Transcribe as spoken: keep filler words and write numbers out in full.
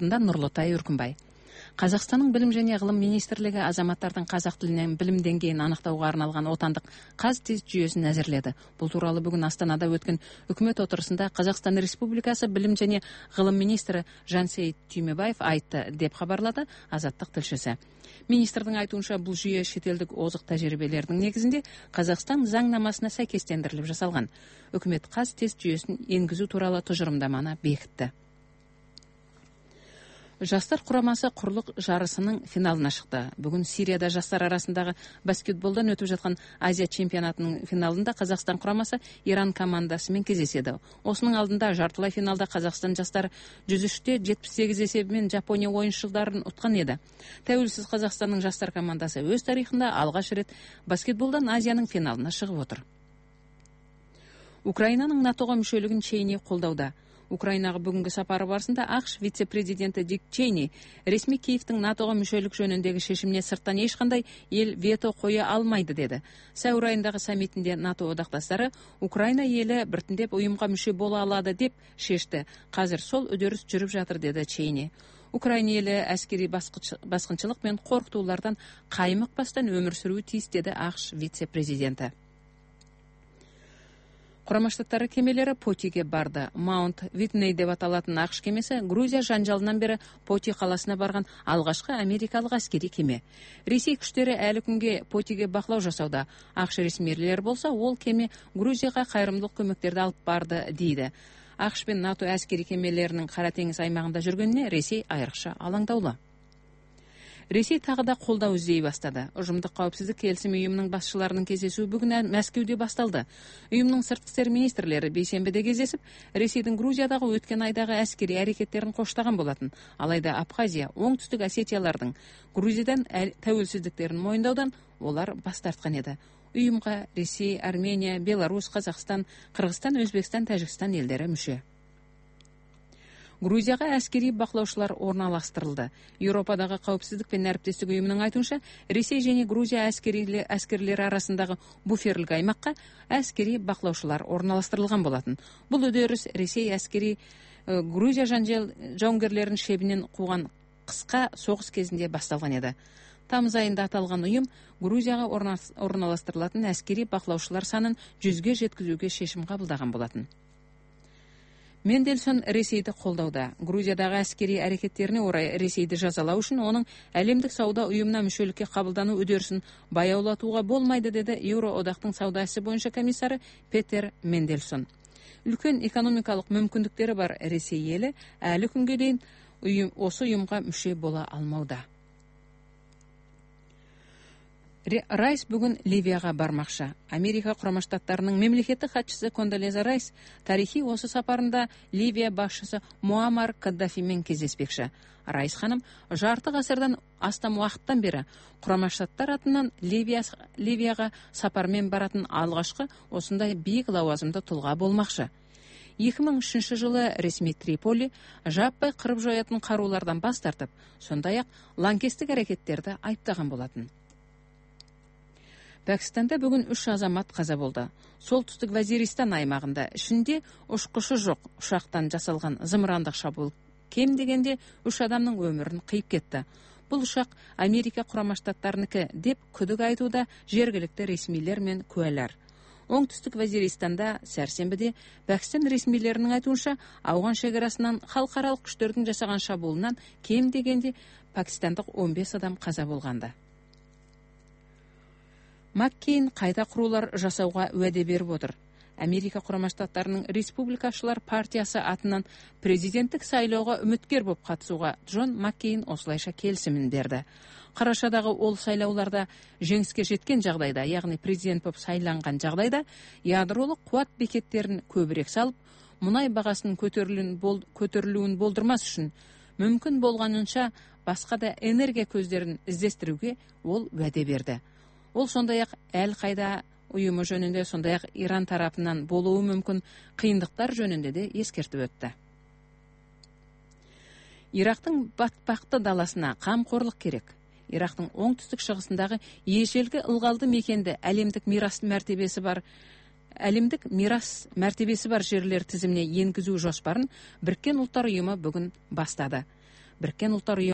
алдында Нұрлытай Үркімбай. Қазақстанның білім және ғылым министрлігі азаматтардың қазақ тілінен білім деңгейін анықтауға арналған отандық қазтест жүйесін әзірледі. Бұл туралы бүгін Астанада өткен үкімет отырысында Қазақстан Республикасы білім және ғылым министрі Жансейіт Түймебаев айтты, деп хабарлады Азаттық тілшісі. Министрдің айтуынша, бұл жүйе шетелдік озық тәжірибелердің негізінде Қазақстан заңнамасына сәйкестендіріліп жасалған. Үкімет қазтест жүйесін енгізу туралы тұжырымдаманы бекітті. Жастар құрамасы құрлық жарысының финалына шықты. Бүгін Сирияда жастар арасындағы баскетболдан өтіп жатқан Азия чемпионатының финалында Қазақстан құрамасы Иран командасымен кездеседі. Осының алдында жартылай финалда Қазақстан жастары жүз үште жетпіс сегіз есебімен Жапония ойыншыларын ұтқан еді. Тәуелсіз Қазақстанның жастар командасы өз тарихында алғаш рет баскетболдан Азияның финалына шығып отыр. Украинаның натоға мүшелігін Чейни қолдауда. Украинаға бүгінгі сапары барысында ақш вице-президенті Дик Чейни ресми Киевтің натоға мүшелік жөніндегі шешіміне сырттан ешқандай ел вето қоя алмайды деді. Сәуір айындағы саммитінде НАТО одақтастары Украина елі біртіндеп ұйымға мүше бола алады деп шешті. Қазір сол үдеріс жүріп жатыр, деді Чейни. Украина елі әскери басқыншылық мен қорқытулардан қаймықпастан өмір сүруі тиіс, деді ақш вице-президенті. Құрама Штаттары кемелері Потиге барды. Маунт Витней деп аталатын ақш кемесі Грузия жанжалынан бері Поти қаласына барған алғашқы америкалық әскери кеме. Ресей күштері әлі күнге Потиге бақылау жасауда. ақш ресмилері болса, ол кеме Грузияға қайырымдылық көмектерді алып барды дейді. ақш пен НАТО әскери кемелерінің Қара теңіз аймағында жүргеніне Ресей айрықша алаңдаулы. Ресей тағы да қолдау іздей бастады. Ұжымдық қауіпсіздік келісім ұйымының басшыларының кездесуі бүгін Мәскеуде басталды. Ұйымның сыртқы істер министрлері бейсенбіде кездесіп, Ресейдің Грузиядағы өткен айдағы әскери әрекеттерін қоштаған болатын. Алайда Абхазия, оңтүстік Осетиялардың Грузиядан тәуелсіздіктерін мойындаудан олар бас тартқан еді. Ұйымға Ресей, Армения, Беларусь, Қазақстан, Қырғызстан, Өзбекстан, Тәжікстан елдері мүше. Грузияға әскери бақылаушылар орналастырылды. Еуропадағы қауіпсіздік пен әріптестік ұйымының айтуынша, Ресей және Грузия әскерлері арасындағы буферлік аймаққа әскери бақылаушылар орналастырылған болатын. Бұл үдеріс Ресей әскери Грузия жауынгерлерін шебінен қуған қысқа соғыс кезінде басталған еді. Тамыз айында аталған ұйым Грузияға орналастырылатын әскери бақылаушылар санын жүзге жеткізуге шешім қабылдаған болатын. Мендельсон Ресейді қолдауда. Грузиядағы әскери әрекеттеріне орай Ресейді жазалау үшін оның әлемдік сауда ұйымына мүшелікке қабылдану үдерісін баяулатуға болмайды, деді Еуроодақтың сауда ісі бойынша комиссары Петер Мендельсон. Үлкен экономикалық мүмкіндіктері бар Ресей елі әлі күнге дейін ұйым, осы ұйымға мүше бола алмауда. Райс бүгін Ливияға бармақшы. Америка Құрама Штаттарының мемлекеттік хатшысы Кондолеза Райс тарихи осы сапарында Ливия басшысы Муаммар Каддафимен кездеспекші. Райс ханым жарты ғасырдан астам уақыттан бері Құрама Штаттар атынан Ливия, Ливияға сапармен баратын алғашқы осындай биік лауазымды тұлға болмақшы. екі мың үшінші жылы ресми Триполи жаппай қырып жоятын қарулардан бас тартып, сондай-ақ лаңкестік әрекеттерді айыптаған болатын. Пәкістанда бүгін үш азамат қаза болды. Солтүстік Вазиристан аймағында ішінде ұшқышы жоқ ұшақтан жасалған зымырандық шабуыл кем дегенде үш адамның өмірін қиып кетті. Бұл ұшақ Америка Құрама Штаттарынікі деп күдік айтуда жергілікті ресмилер мен куәлар. Оңтүстік Вазиристанда сәрсенбіде Пәкістан ресмилерінің айтуынша ауған шекарасынан халықаралық күштердің жасаған шабуылынан кем дегенде пәкістандық он бес адам қаза болғанды. Маккейн қайта құрулар жасауға уәде беріп отыр. Америка Құрама Штаттарының Республикашылар партиясы атынан президенттік сайлауға үміткер болып қатысуға Джон Маккейн осылайша келісімін берді. Қарашадағы ол сайлауларда жеңіске жеткен жағдайда, яғни президент болып сайланған жағдайда, ядролық қуат бекеттерін көбірек салып, мұнай бағасының көтерілуін, бол, көтерілуін болдырмас үшін мүмкін болғанынша басқа да энергия көздерін іздестіруге ол уәде берді. Ол сондай-ақ Әл-Қайда ұйымы жөнінде, сондай-ақ Иран тарапынан болуы мүмкін қиындықтар жөнінде де ескертіп өтті. Ирактың батпақты даласына қамқорлық керек. Ирактың оңтүстік шығысындағы ежелгі ылғалды мекенді әлемдік мирас мәртебесі бар әлемдік мирас мәртебесі бар жерлер тізіміне енгізу жоспарын Біріккен ұлттар ұйымы бүгін бастады. Біріккен ұлттар ұйымы